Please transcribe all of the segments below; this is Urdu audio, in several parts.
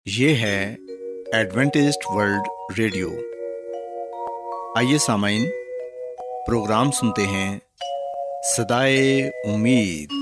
یہ ہے ایڈوینٹسٹ ورلڈ ریڈیو۔ آئیے سامعین، پروگرام سنتے ہیں صدائے امید۔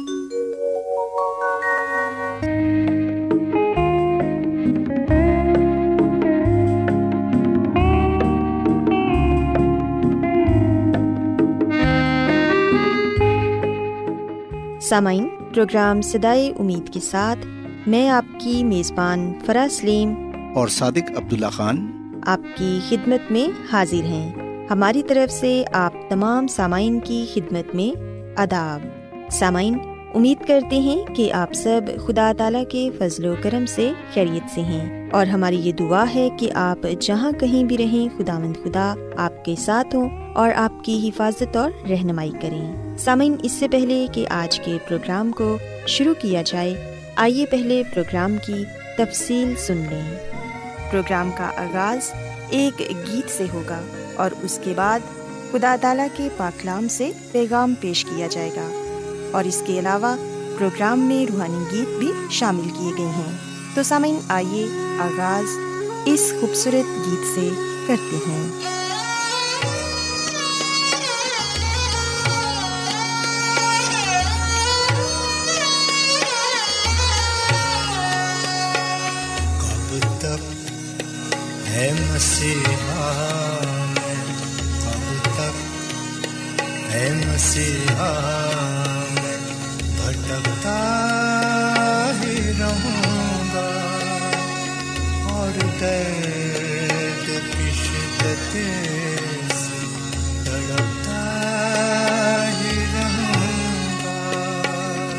سامعین، پروگرام صدائے امید کے ساتھ میں آپ کی میزبان فرا سلیم اور صادق عبداللہ خان آپ کی خدمت میں حاضر ہیں۔ ہماری طرف سے آپ تمام سامعین کی خدمت میں آداب۔ سامعین، امید کرتے ہیں کہ آپ سب خدا تعالیٰ کے فضل و کرم سے خیریت سے ہیں، اور ہماری یہ دعا ہے کہ آپ جہاں کہیں بھی رہیں، خداوند خدا آپ کے ساتھ ہوں اور آپ کی حفاظت اور رہنمائی کریں۔ سامعین، اس سے پہلے کہ آج کے پروگرام کو شروع کیا جائے، آئیے پہلے پروگرام کی تفصیل سن لیں۔ پروگرام کا آغاز ایک گیت سے ہوگا اور اس کے بعد خدا تعالیٰ کے پاک کلام سے پیغام پیش کیا جائے گا، اور اس کے علاوہ پروگرام میں روحانی گیت بھی شامل کیے گئے ہیں۔ تو سامعین، آئیے آغاز اس خوبصورت گیت سے کرتے ہیں۔ اے مسیحا میں کب تک، اے مسیحا میں بھٹکتا ہی رہوں گا، اور درد کی شدت سے تڑپتا ہی رہوں گا۔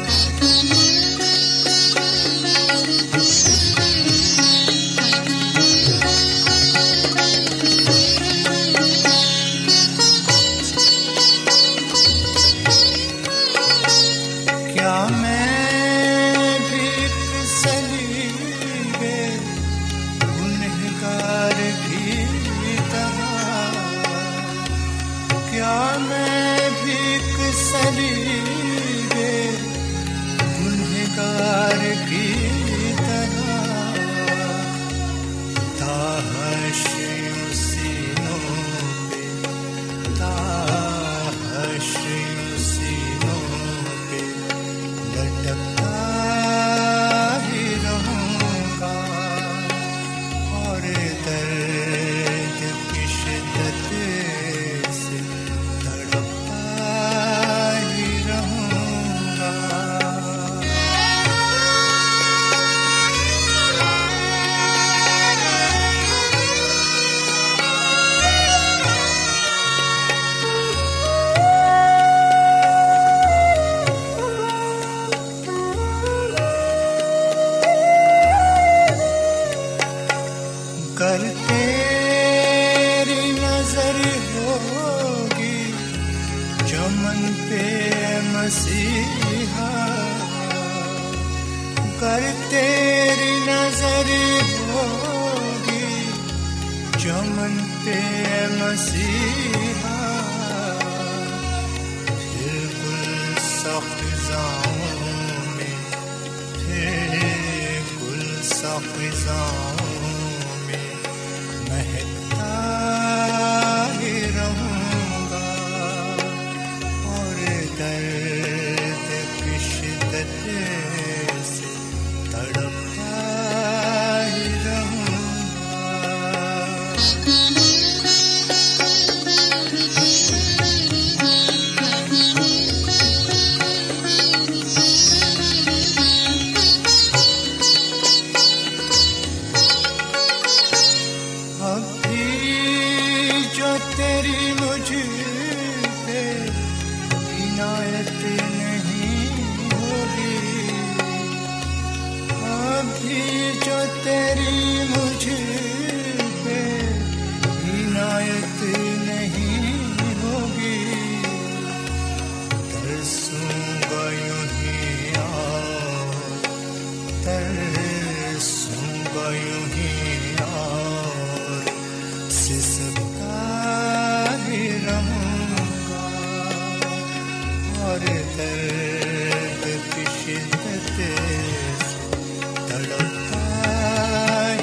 درد کی شدت سے تڑپتا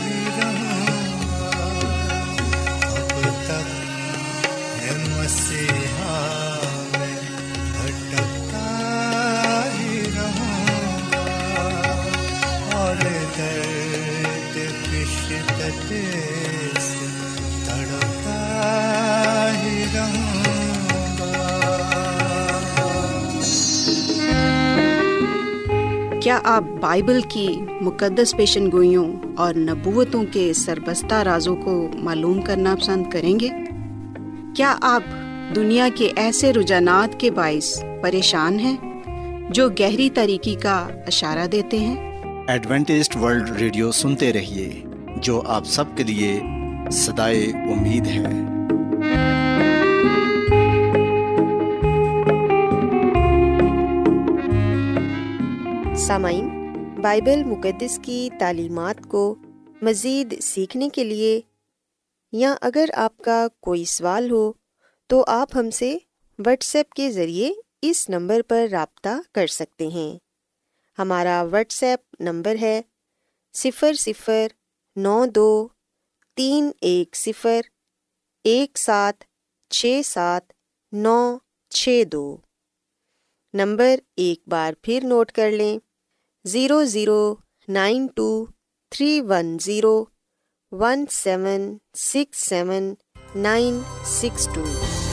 रहते से तड़पता ही रहूंगा। क्या आप बाइबल की मुकद्दस पेशन गोइयों और नबूवतों के सरबस्ता राजों को मालूम करना पसंद करेंगे? क्या आप दुनिया के ऐसे रुझानात के बाइस परेशान हैं जो गहरी तरीकी का इशारा देते हैं? एडवेंटिस्ट वर्ल्ड रेडियो सुनते रहिए, जो आप सबके लिए सदाए उम्मीद है। सामाइन, बाइबल मुकद्दस की तालीमात को मज़ीद सीखने के लिए या अगर आपका कोई सवाल हो तो आप हमसे व्हाट्सएप के ज़रिए इस नंबर पर राब्ता कर सकते हैं। हमारा व्हाट्सएप नंबर है 00923101767962। नंबर एक बार फिर नोट कर लें, 009231767962।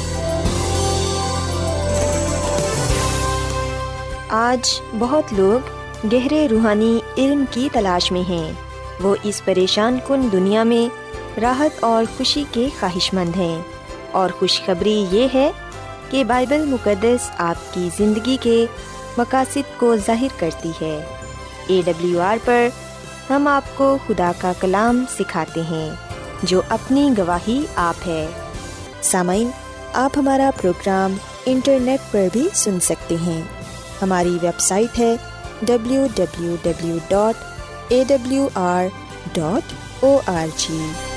आज बहुत लोग गहरे रूहानी इल्म की तलाश में हैं। वो इस परेशान कुन दुनिया में राहत और खुशी के ख्वाहिशमंद हैं। और खुशखबरी ये है कि बाइबल मुकद्दस आपकी ज़िंदगी के मकासद को ज़ाहिर करती है। AWR पर हम आपको खुदा का कलाम सिखाते हैं, जो अपनी गवाही आप है। सामाइन, आप हमारा प्रोग्राम इंटरनेट पर भी सुन सकते हैं। हमारी वेबसाइट है www.awr.org।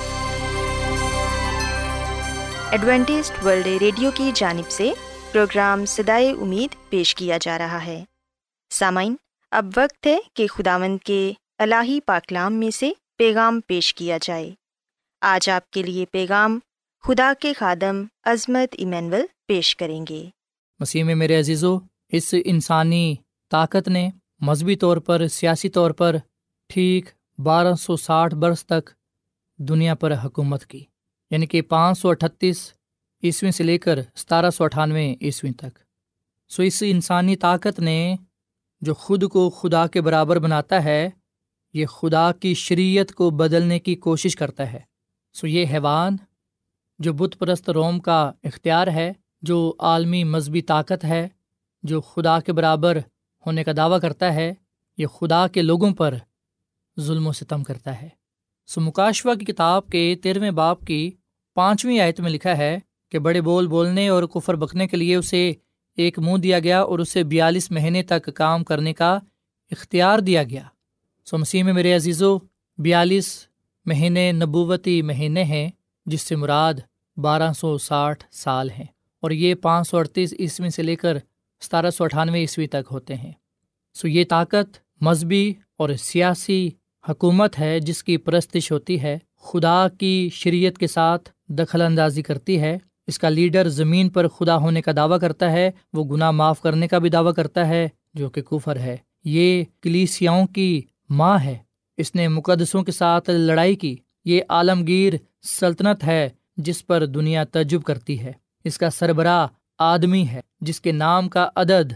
एडवेंटिस्ट वर्ल्ड रेडियो की जानिब से प्रोग्राम सदाए उम्मीद पेश किया जा रहा है। सामाइन, अब वक्त है कि खुदावंद के इलाही पाकलाम में से पैगाम पेश किया जाए। आज आपके लिए पैगाम खुदा के खादम अज़मत इमैनुअल पेश करेंगे। मसीह में मेरे अजीज़ों, इस इंसानी ताकत ने मजहबी तौर पर, सियासी तौर पर ठीक 1260 बरस तक दुनिया पर हुकूमत की, यानी कि 538 ईस्वी से लेकर 1798 ईस्वी तक। सो इस इंसानी ताकत ने जो खुद को खुदा के बराबर बनाता है, ये खुदा की शरीयत को बदलने की कोशिश करता है। सो ये हैवान जो बुत परस्त रोम का इख्तियार है, जो आलमी मजहबी ताकत है, जो खुदा के बराबर होने का दावा करता है, ये खुदा के लोगों पर जुल्म व सितम करता है। सो मुकाशवा की किताब के 13वें बाब की 5वीं आयत में लिखा है कि बड़े बोल बोलने और कुफर बकने के लिए उसे एक मुंह दिया गया और उसे 42 महीने तक काम करने का इख्तियार दिया गया। सो मसीह में मेरे अजीज़ों, 42 महीने नबूवती महीने हैं, जिससे मुराद 1260 साल हैं, और ये 538 ईस्वी से लेकर 1798 ईस्वी तक होते हैं। सो ये ताकत मजहबी और सियासी हुकूमत है जिसकी परस्तिश होती है, खुदा की शरीयत के साथ दखल अंदाजी करती है। इसका लीडर ज़मीन पर खुदा होने का दावा करता है, वो गुनाह माफ़ करने का भी दावा करता है, जो कि कुफर है। ये कलीसियाओं की माँ है, इसने मुकद्दसों के साथ लड़ाई की। ये आलमगीर सल्तनत है जिस पर दुनिया तज्जुब करती है। इसका सरबराह आदमी है जिसके नाम का अदद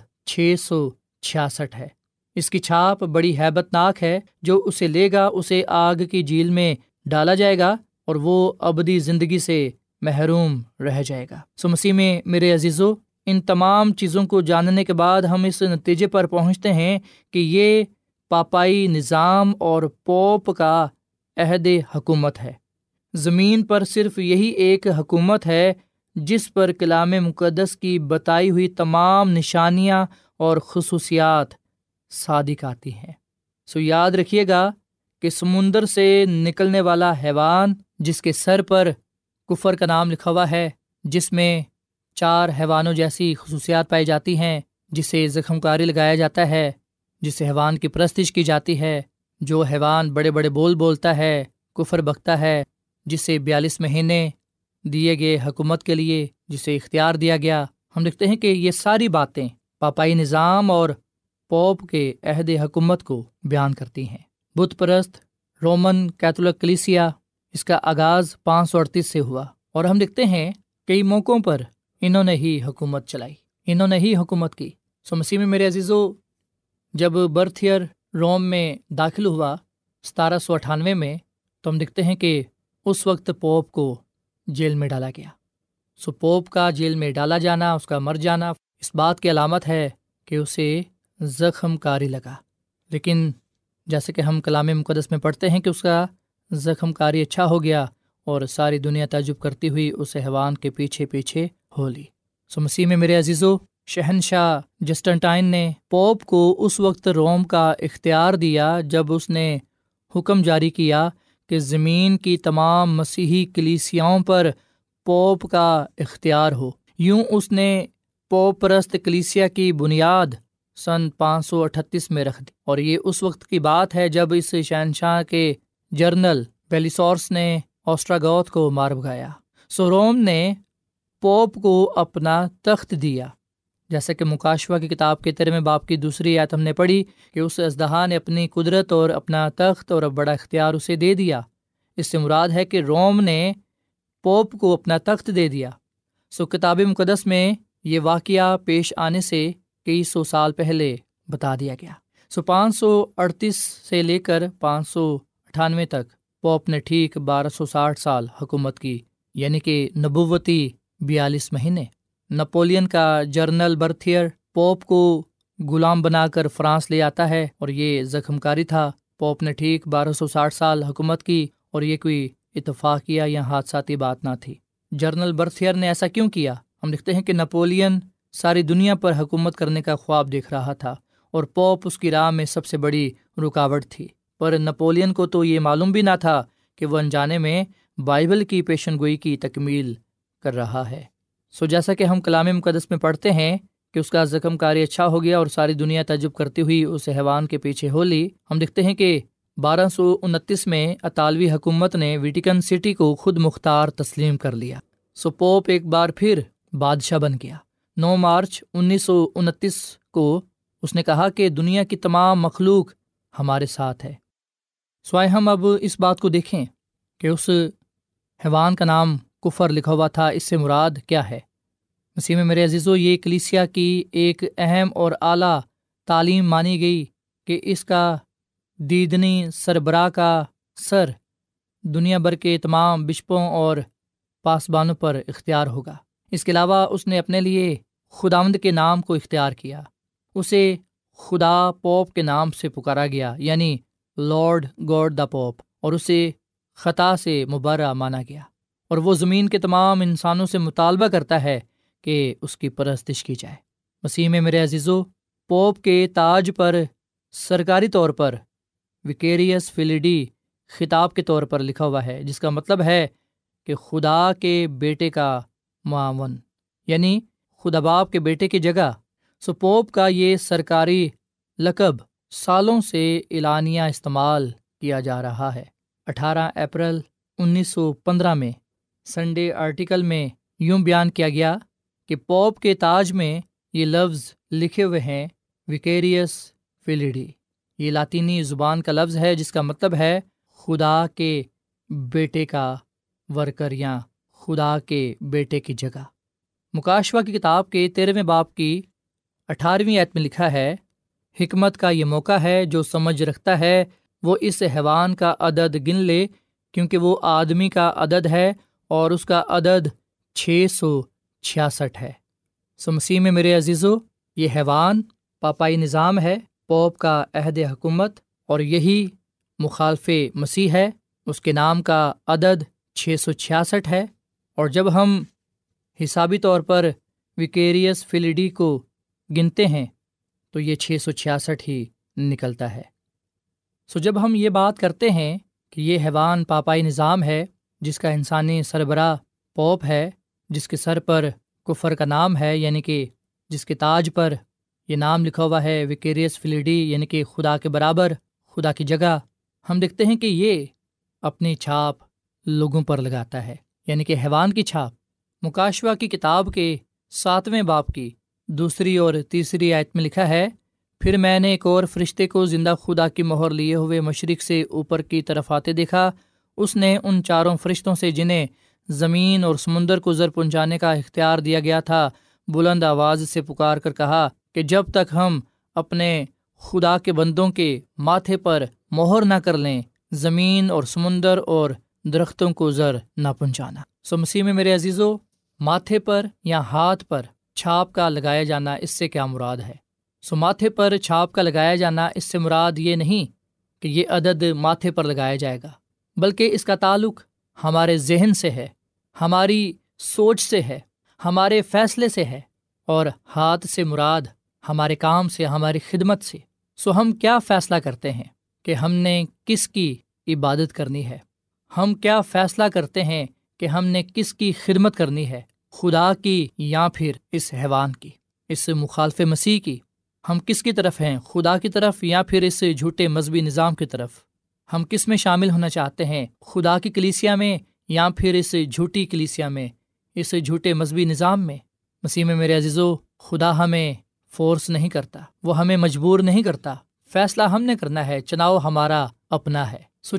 666 है। इसकी छाप बड़ी हैबतनाक है। जो उसे लेगा उसे आग की झील में डाला जाएगा और वो अबदी ज़िंदगी से महरूम रह जाएगा। सो मसीह में मेरे अजीज़ों, इन तमाम चीज़ों को जानने के बाद हम इस नतीजे पर पहुँचते हैं कि ये पापाई निज़ाम और पोप का अहद हुकूमत है। ज़मीन पर सिर्फ यही एक हुकूमत है जिस पर कलाम मुक़द्दस की बताई हुई तमाम निशानियाँ और खुसूसियात सादिक आती हैं। सो याद रखिएगा कि समुंदर से निकलने वाला हैवान जिसके सर पर कुफर का नाम लिखा हुआ है, जिसमें 4 हैवानों जैसी खुसूसियात पाई जाती हैं, जिसे ज़ख्मकारी लगाया जाता है, जिसे हैवान की परस्तिश की जाती है, जो हैवान बड़े बड़े बोल बोलता है, कुफर बकता है, जिसे 42 महीने दिए गए हुकूमत के लिए जिसे इख्तियार दिया गया। हम देखते हैं कि ये सारी बातें पापाई निज़ाम और पोप के अहद हुकूमत को बयान करती हैं। बुत परस्त रोमन कैथोलिक कलीसिया اس کا آغاز 538 سے ہوا، اور ہم دیکھتے ہیں کئی موقعوں پر انہوں نے ہی حکومت چلائی، انہوں نے ہی حکومت کی۔ مسیح میں میرے عزیزو، جب برتھیئر روم میں داخل ہوا 1798 میں، تو ہم دیکھتے ہیں کہ اس وقت پوپ کو جیل میں ڈالا گیا۔ پوپ کا جیل میں ڈالا جانا، اس کا مر جانا، اس بات کی علامت ہے کہ اسے زخم کاری لگا۔ لیکن جیسے کہ ہم کلام مقدس میں پڑھتے ہیں کہ اس کا زخم کاری اچھا ہو گیا، اور ساری دنیا تعجب کرتی ہوئی اس حیوان کے پیچھے پیچھے ہو لی۔ مسیح میں میرے عزیزو، شہنشاہ جسٹنٹائن نے پوپ کو اس وقت روم کا اختیار دیا جب اس نے حکم جاری کیا کہ زمین کی تمام مسیحی کلیسیاؤں پر پوپ کا اختیار ہو۔ یوں اس نے پوپ پرست کلیسیا کی بنیاد سن 538 میں رکھ دی، اور یہ اس وقت کی بات ہے جب اس شہنشاہ کے جنرل بیلیسورس نے آسٹراگوت کو مار بھگایا۔ روم نے پوپ کو اپنا تخت دیا، جیسے کہ مکاشفہ کی کتاب کے 13ویں باب کی 2 آیت ہم نے پڑھی کہ اس اژدہا نے اپنی قدرت اور اپنا تخت اور بڑا اختیار اسے دے دیا۔ اس سے مراد ہے کہ روم نے پوپ کو اپنا تخت دے دیا۔ کتاب مقدس میں یہ واقعہ پیش آنے سے کئی سو سال پہلے بتا دیا گیا۔ 538 سے لے کر 598 تک پوپ نے ٹھیک 1260 سال حکومت کی، یعنی کہ نبوتی 42 مہینے۔ نپولین کا جنرل برتھیئر پوپ کو غلام بنا کر فرانس لے آتا ہے، اور یہ زخم کاری تھا۔ پوپ نے ٹھیک 1260 سال حکومت کی، اور یہ کوئی اتفاقیہ یا حادثاتی بات نہ تھی۔ جنرل برتھیئر نے ایسا کیوں کیا؟ ہم دیکھتے ہیں کہ نپولین ساری دنیا پر حکومت کرنے کا خواب دیکھ رہا تھا، اور پوپ اس کی راہ میں سب سے بڑی رکاوٹ تھی۔ پر نپولین کو تو یہ معلوم بھی نہ تھا کہ وہ انجانے میں بائبل کی پیشن گوئی کی تکمیل کر رہا ہے۔ جیسا کہ ہم کلام مقدس میں پڑھتے ہیں کہ اس کا زخم کاری اچھا ہو گیا، اور ساری دنیا تعجب کرتی ہوئی اس حیوان کے پیچھے ہو لی۔ ہم دیکھتے ہیں کہ 1229 میں اطالوی حکومت نے ویٹیکن سٹی کو خود مختار تسلیم کر لیا۔ پوپ ایک بار پھر بادشاہ بن گیا۔ 9 مارچ 1929 کو اس نے کہا کہ دنیا کی تمام مخلوق ہمارے ساتھ ہے۔ سوائے ہم اب اس بات کو دیکھیں کہ اس حیوان کا نام کفر لکھا ہوا تھا، اس سے مراد کیا ہے؟ مسیح میں میرے عزیزو، یہ کلیسیا کی ایک اہم اور اعلیٰ تعلیم مانی گئی کہ اس کا دیدنی سربراہ کا سر دنیا بھر کے تمام بشپوں اور پاسبانوں پر اختیار ہوگا۔ اس کے علاوہ اس نے اپنے لیے خداوند کے نام کو اختیار کیا۔ اسے خدا پوپ کے نام سے پکارا گیا، یعنی لارڈ گاڈ دا پوپ، اور اسے خطا سے مبرہ مانا گیا، اور وہ زمین کے تمام انسانوں سے مطالبہ کرتا ہے کہ اس کی پرستش کی جائے۔ مسیح میں میرے عزیزو، پوپ کے تاج پر سرکاری طور پر ویکیریس فیلیڈی خطاب کے طور پر لکھا ہوا ہے، جس کا مطلب ہے کہ خدا کے بیٹے کا معاون، یعنی خدا باپ کے بیٹے کی جگہ۔ پوپ کا یہ سرکاری لقب سالوں سے اعلانیہ استعمال کیا جا رہا ہے۔ 18 اپریل 1915 میں سنڈے آرٹیکل میں یوں بیان کیا گیا کہ پوپ کے تاج میں یہ لفظ لکھے ہوئے ہیں ویکیریس فیلیڈی۔ یہ لاطینی زبان کا لفظ ہے جس کا مطلب ہے خدا کے بیٹے کا ورکر یا خدا کے بیٹے کی جگہ۔ مکاشفہ کی کتاب کے 13ویں باب کی 18ویں آیت میں لکھا ہے، حکمت کا یہ موقع ہے، جو سمجھ رکھتا ہے وہ اس حیوان کا عدد گن لے، کیونکہ وہ آدمی کا عدد ہے اور اس کا عدد 666 ہے۔ مسیح میں میرے عزیزو، یہ حیوان پاپائی نظام ہے، پوپ کا عہد حکومت، اور یہی مخالف مسیح ہے۔ اس کے نام کا عدد 666 ہے، اور جب ہم حسابی طور پر ویکیریس فیلیڈی کو گنتے ہیں تو یہ 666 ہی نکلتا ہے۔ جب ہم یہ بات کرتے ہیں کہ یہ حیوان پاپائی نظام ہے، جس کا انسانی سربراہ پوپ ہے، جس کے سر پر کفر کا نام ہے، یعنی کہ جس کے تاج پر یہ نام لکھا ہوا ہے ویکیریس فیلیڈی، یعنی کہ خدا کے برابر، خدا کی جگہ، ہم دیکھتے ہیں کہ یہ اپنی چھاپ لوگوں پر لگاتا ہے، یعنی کہ حیوان کی چھاپ۔ مکاشفہ کی کتاب کے 7ویں باب کی 2 اور 3 آیت میں لکھا ہے، پھر میں نے ایک اور فرشتے کو زندہ خدا کی مہر لیے ہوئے مشرق سے اوپر کی طرف آتے دیکھا، اس نے ان چاروں فرشتوں سے جنہیں زمین اور سمندر کو زر پہنچانے کا اختیار دیا گیا تھا بلند آواز سے پکار کر کہا کہ جب تک ہم اپنے خدا کے بندوں کے ماتھے پر مہر نہ کر لیں زمین اور سمندر اور درختوں کو زر نہ پہنچانا۔ مسیح میں میرے عزیزو، ماتھے پر یا ہاتھ پر چھاپ کا لگایا جانا، اس سے کیا مراد ہے؟ ماتھے پر چھاپ کا لگایا جانا، اس سے مراد یہ نہیں کہ یہ عدد ماتھے پر لگایا جائے گا، بلکہ اس کا تعلق ہمارے ذہن سے ہے، ہماری سوچ سے ہے، ہمارے فیصلے سے ہے، اور ہاتھ سے مراد ہمارے کام سے، ہماری خدمت سے۔ ہم کیا فیصلہ کرتے ہیں کہ ہم نے کس کی عبادت کرنی ہے؟ ہم کیا فیصلہ کرتے ہیں کہ ہم نے کس کی خدمت کرنی ہے، خدا کی یا پھر اس حیوان کی، اس مخالف مسیح کی؟ ہم کس کی طرف ہیں، خدا کی طرف یا پھر اس جھوٹے مذہبی نظام کی طرف؟ ہم کس میں شامل ہونا چاہتے ہیں، خدا کی کلیسیا میں یا پھر اس جھوٹی کلیسیا میں، اس جھوٹے مذہبی نظام میں؟ مسیح میں میرے عزیزو، خدا ہمیں فورس نہیں کرتا، وہ ہمیں مجبور نہیں کرتا، فیصلہ ہم نے کرنا ہے، چناؤ ہمارا اپنا ہے۔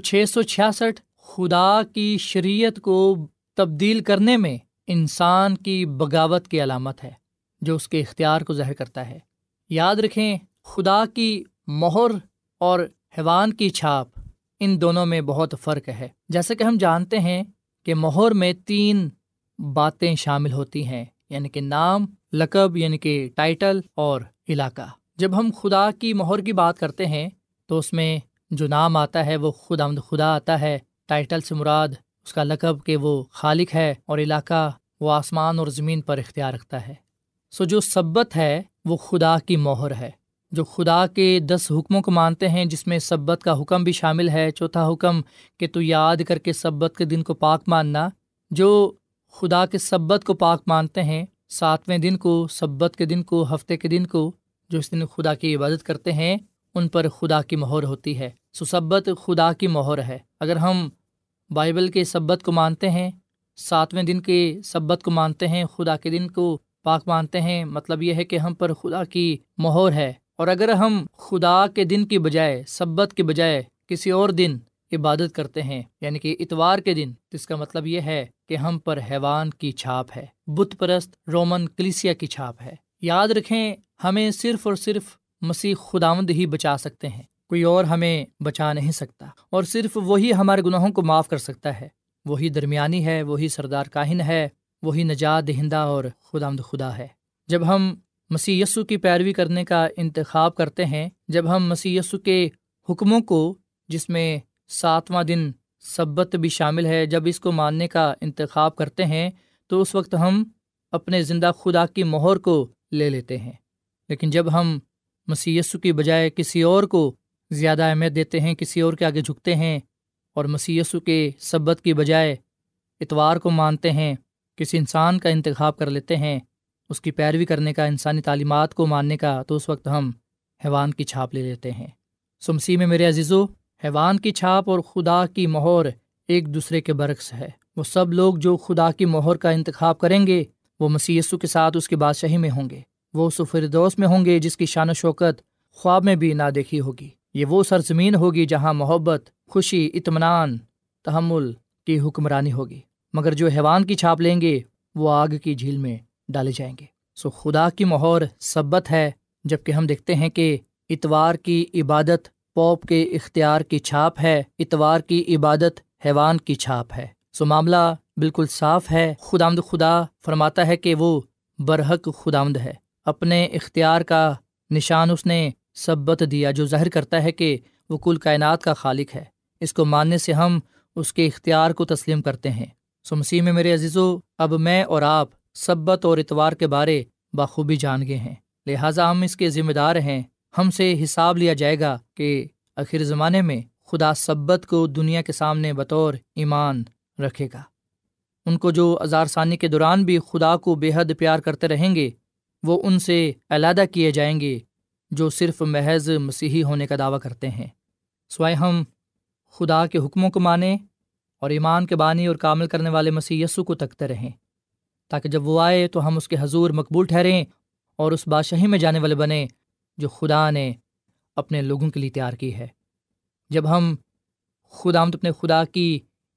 666 خدا کی شریعت کو تبدیل کرنے میں انسان کی بغاوت کی علامت ہے جو اس کے اختیار کو ظاہر کرتا ہے۔ یاد رکھیں، خدا کی مہر اور حیوان کی چھاپ، ان دونوں میں بہت فرق ہے۔ جیسے کہ ہم جانتے ہیں کہ مہر میں 3 باتیں شامل ہوتی ہیں، یعنی کہ نام، لقب یعنی کہ ٹائٹل اور علاقہ۔ جب ہم خدا کی مہر کی بات کرتے ہیں تو اس میں جو نام آتا ہے وہ خداوند خدا آتا ہے، ٹائٹل سے مراد اس کا لقب کہ وہ خالق ہے، اور علاقہ وہ آسمان اور زمین پر اختیار رکھتا ہے۔ جو سبت ہے وہ خدا کی مہر ہے۔ جو خدا کے 10 حکموں کو مانتے ہیں، جس میں سبت کا حکم بھی شامل ہے، چوتھا حکم کہ تو یاد کر کے سبت کے دن کو پاک ماننا۔ جو خدا کے سبت کو پاک مانتے ہیں، 7ویں دن کو، سبت کے دن کو، ہفتے کے دن کو، جو اس دن خدا کی عبادت کرتے ہیں، ان پر خدا کی مہر ہوتی ہے۔ سبت خدا کی مہر ہے۔ اگر ہم بائبل کے سبت کو مانتے ہیں، 7ویں دن کے سبت کو مانتے ہیں، خدا کے دن کو پاک مانتے ہیں، مطلب یہ ہے کہ ہم پر خدا کی مہر ہے۔ اور اگر ہم خدا کے دن کی بجائے، سبت کے بجائے کسی اور دن عبادت کرتے ہیں، یعنی کہ اتوار کے دن، تو اس کا مطلب یہ ہے کہ ہم پر حیوان کی چھاپ ہے، بت پرست رومن کلیسیا کی چھاپ ہے۔ یاد رکھیں، ہمیں صرف اور صرف مسیح خداوند ہی بچا سکتے ہیں، کوئی اور ہمیں بچا نہیں سکتا، اور صرف وہی ہمارے گناہوں کو معاف کر سکتا ہے۔ وہی درمیانی ہے، وہی سردار کاہن ہے، وہی نجات دہندہ اور خداوند خدا ہے۔ جب ہم مسیح یسوع کی پیروی کرنے کا انتخاب کرتے ہیں، جب ہم مسیح یسوع کے حکموں کو، جس میں 7واں دن سبت بھی شامل ہے، جب اس کو ماننے کا انتخاب کرتے ہیں، تو اس وقت ہم اپنے زندہ خدا کی مہر کو لے لیتے ہیں۔ لیکن جب ہم مسیح یسوع کی بجائے کسی اور کو زیادہ اہمیت دیتے ہیں، کسی اور کے آگے جھکتے ہیں، اور مسیح یسوع کے سبت کی بجائے اتوار کو مانتے ہیں، کسی انسان کا انتخاب کر لیتے ہیں، اس کی پیروی کرنے کا، انسانی تعلیمات کو ماننے کا، تو اس وقت ہم حیوان کی چھاپ لے لیتے ہیں۔ مسیح میں میرے عزیزو، حیوان کی چھاپ اور خدا کی مہر ایک دوسرے کے برعکس ہے۔ وہ سب لوگ جو خدا کی مہر کا انتخاب کریں گے، وہ مسیح یسوع کے ساتھ اس کی بادشاہی میں ہوں گے، وہ اس فردوس میں ہوں گے جس کی شان و شوکت خواب میں بھی نہ دیکھی ہوگی۔ یہ وہ سرزمین ہوگی جہاں محبت، خوشی، اطمینان، تحمل کی حکمرانی ہوگی۔ مگر جو حیوان کی چھاپ لیں گے، وہ آگ کی جھیل میں ڈالے جائیں گے۔ خدا کی مہر سبت ہے، جبکہ ہم دیکھتے ہیں کہ اتوار کی عبادت پوپ کے اختیار کی چھاپ ہے، اتوار کی عبادت حیوان کی چھاپ ہے۔ معاملہ بالکل صاف ہے۔ خداوند خدا فرماتا ہے کہ وہ برحق خداوند ہے، اپنے اختیار کا نشان اس نے سبت دیا، جو ظاہر کرتا ہے کہ وہ کل کائنات کا خالق ہے۔ اس کو ماننے سے ہم اس کے اختیار کو تسلیم کرتے ہیں۔ مسیح میں میرے عزیزو، اب میں اور آپ سبت اور اتوار کے بارے بخوبی جان گئے ہیں، لہٰذا ہم اس کے ذمہ دار ہیں۔ ہم سے حساب لیا جائے گا کہ آخر زمانے میں خدا سبت کو دنیا کے سامنے بطور ایمان رکھے گا۔ ان کو جو ہزار ثانی کے دوران بھی خدا کو بے حد پیار کرتے رہیں گے، وہ ان سے علیحدہ کیے جائیں گے جو صرف محض مسیحی ہونے کا دعویٰ کرتے ہیں۔ سوائے ہم خدا کے حکموں کو مانیں اور ایمان کے بانی اور کامل کرنے والے مسیح یسوع کو تکتے رہیں، تاکہ جب وہ آئے تو ہم اس کے حضور مقبول ٹھہریں اور اس بادشاہی میں جانے والے بنیں جو خدا نے اپنے لوگوں کے لیے تیار کی ہے۔ جب ہم خداوند اپنے خدا کی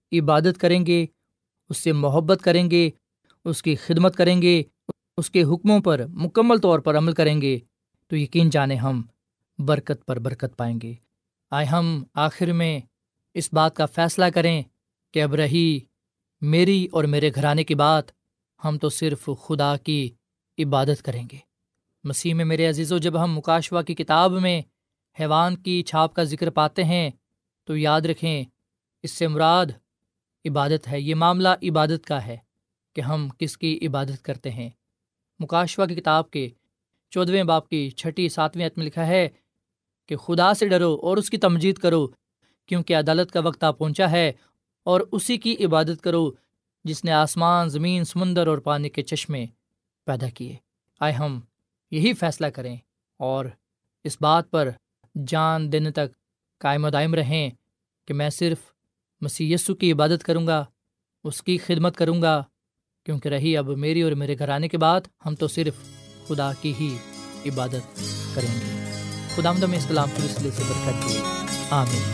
عبادت کریں گے، اس سے محبت کریں گے، اس کی خدمت کریں گے، اس کے حکموں پر مکمل طور پر عمل کریں گے، تو یقین جانیں ہم برکت پر برکت پائیں گے۔ آئے ہم آخر میں اس بات کا فیصلہ کریں کہ اب رہی میری اور میرے گھرانے کی بات، ہم تو صرف خدا کی عبادت کریں گے۔ مسیح میں میرے عزیزو، جب ہم مکاشوہ کی کتاب میں حیوان کی چھاپ کا ذکر پاتے ہیں تو یاد رکھیں اس سے مراد عبادت ہے۔ یہ معاملہ عبادت کا ہے کہ ہم کس کی عبادت کرتے ہیں۔ مکاشوہ کی کتاب کے 14ویں باب کی 6 7 آیت میں لکھا ہے کہ خدا سے ڈرو اور اس کی تمجید کرو، کیونکہ عدالت کا وقت آ پہنچا ہے، اور اسی کی عبادت کرو جس نے آسمان، زمین، سمندر اور پانی کے چشمے پیدا کیے۔ آئے ہم یہی فیصلہ کریں اور اس بات پر جان دینے تک قائم و دائم رہیں کہ میں صرف مسیح یسوع کی عبادت کروں گا، اس کی خدمت کروں گا، کیونکہ رہی اب میری اور میرے گھرانے کے بعد ہم تو صرف خدا کی ہی عبادت کریں گے۔ خداوند ہمیں اس کلام کے وسیلے سے برکت دے، آمین۔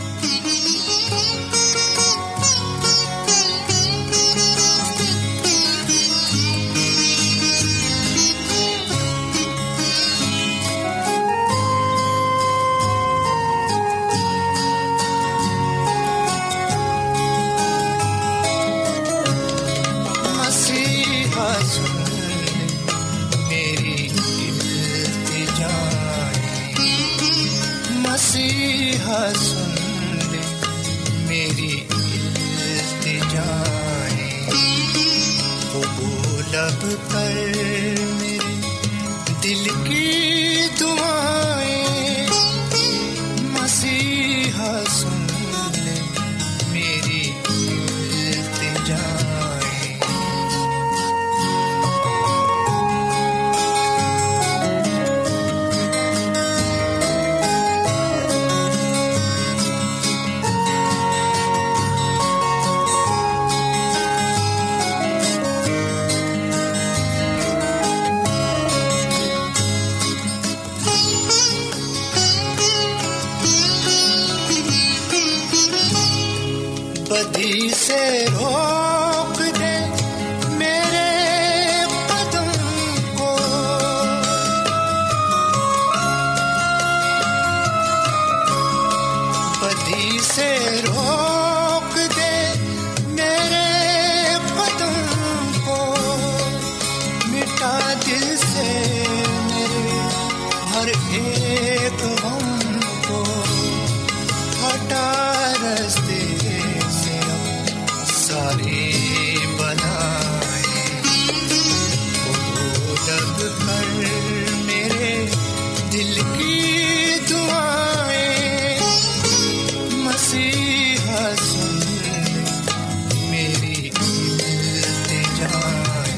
لب پر میرے دل کی دعائیں، مسیحا سن لے میری التجائیں۔ بدی سے روک دے میرے قدم کو، بدی سے روک دے میرے قدم کو، مٹا دل سے میرے ہر ایک غم کو، ہٹا رستے ساری بنائے، وہ لب پر میرے دل کی دعائیں، مسیحا سن میری التجائیں۔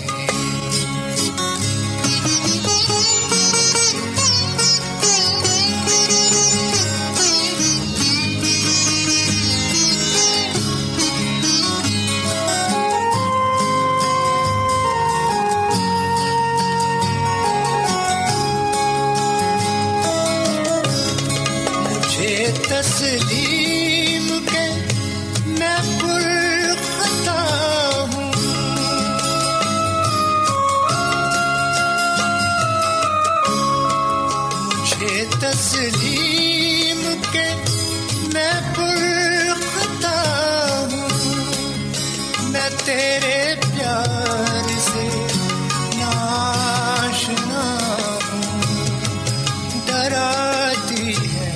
تسلیم کے میں پر خطا ہوں، مجھے تسلیم کے میں پر خطا ہوں، میں تیرے پیار سے ناشنا ہوں، ڈراتی ہے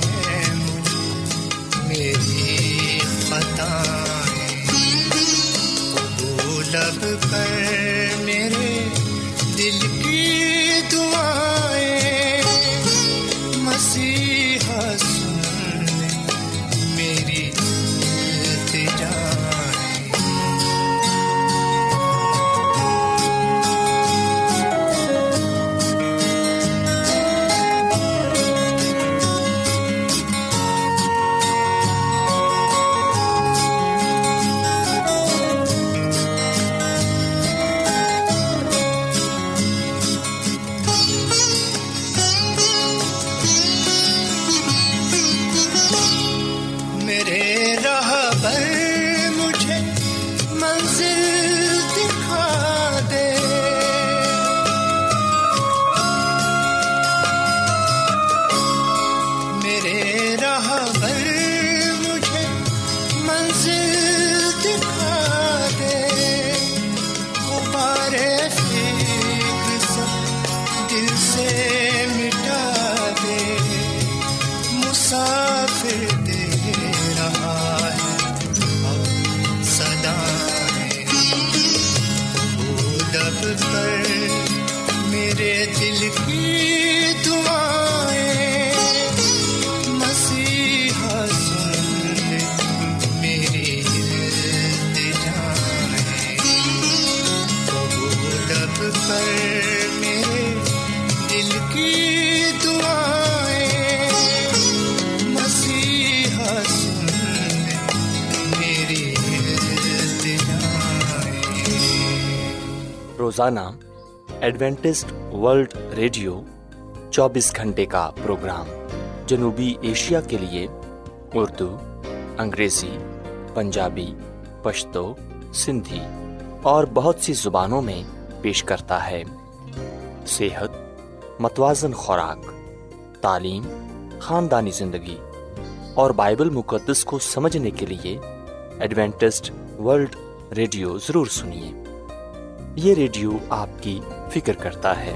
میری خطائیں، وہ لب پر میرے دل کی دعائیں، مسیحا سن میری التجائیں۔ روزانہ ایڈوینٹسٹ ورلڈ ریڈیو 24 گھنٹے کا پروگرام جنوبی ایشیا کے لیے اردو، انگریزی، پنجابی، پشتو، سندھی اور بہت سی زبانوں میں پیش کرتا ہے۔ صحت، متوازن خوراک، تعلیم، خاندانی زندگی اور بائبل مقدس کو سمجھنے کے لیے ایڈوینٹسٹ ورلڈ ریڈیو ضرور سنیے۔ یہ ریڈیو آپ کی فکر کرتا ہے۔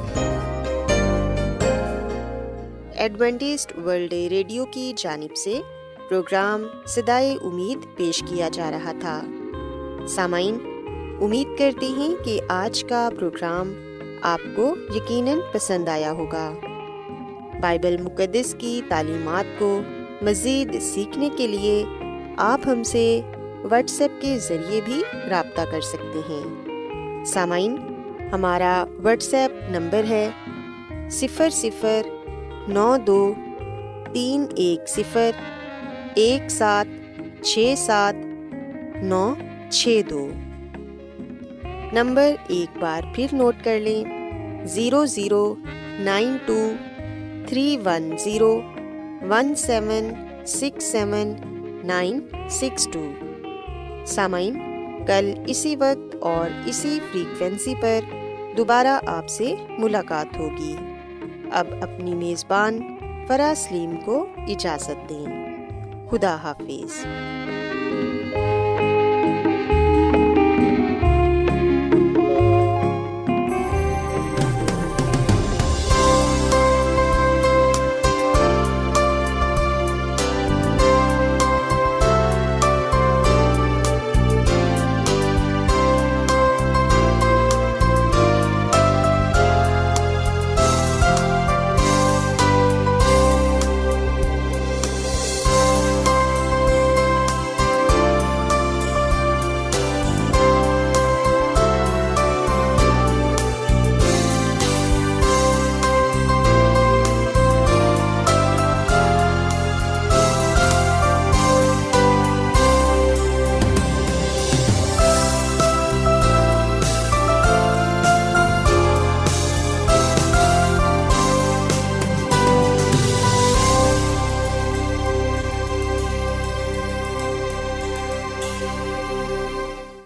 ایڈوینٹسٹ ورلڈ ریڈیو کی جانب سے پروگرام صدائے امید پیش کیا جا رہا تھا۔ سامعین، امید کرتے ہیں کہ آج کا پروگرام آپ کو یقیناً پسند آیا ہوگا۔ بائبل مقدس کی تعلیمات کو مزید سیکھنے کے لیے آپ ہم سے واٹس ایپ کے ذریعے بھی رابطہ کر سکتے ہیں۔ سامعین، ہمارا واٹس ایپ نمبر ہے 009231701762۔ نمبر ایک بار پھر نوٹ کر لیں، 009231701762۔ سامعین، کل اسی وقت اور اسی فریکوینسی پر دوبارہ آپ سے ملاقات ہوگی۔ اب اپنی میزبان فرا سلیم کو اجازت دیں۔ خدا حافظ۔